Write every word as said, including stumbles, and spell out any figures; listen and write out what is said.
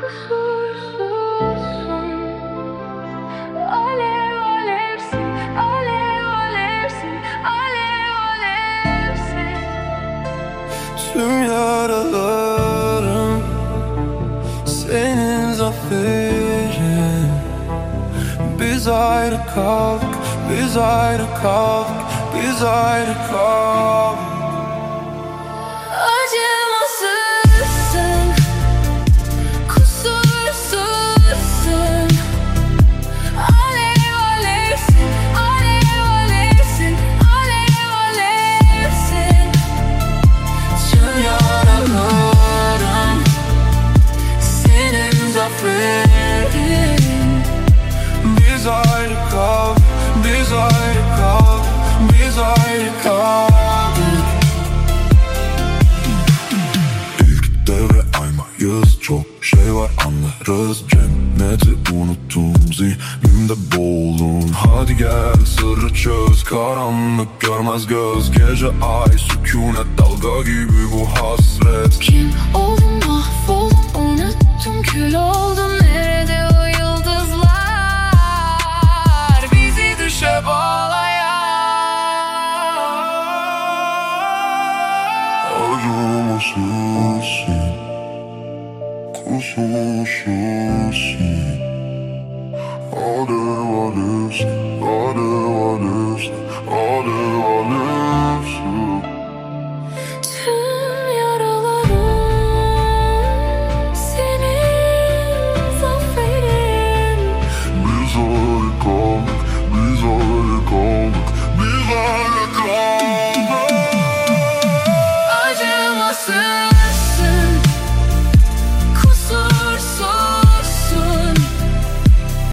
kusursuzsun. Alev alevsin, alev alevsin, alev alevsin. Tüm yaralarım senin zaferin. Biz ayrı kaldık, biz ayrı kaldık, biz ayrı kaldık. Acımasızsın, kusursuzsun. Alev alevsin, alev alevsin, alev alevsin. Tüm yaralarım senin zaferin. Biz ayrı kaldık, biz ayrı kaldık, biz ayrı kaldık. İlk devre aymayız, çok şey var anlarız. Cenneti unuttum, zihnimde boğuldum. Hadi gel sırrı çöz, karanlık görmez göz. Gece ay sükunet, dalga gibi bu hasret. Kim oldum, mahvoldum, unuttum, kül oldum. Nerede o yıldızlar bizi düşe bağlayan? Acımasızsın, kusursuzsun. Alev alevsin, alev alevsin, alev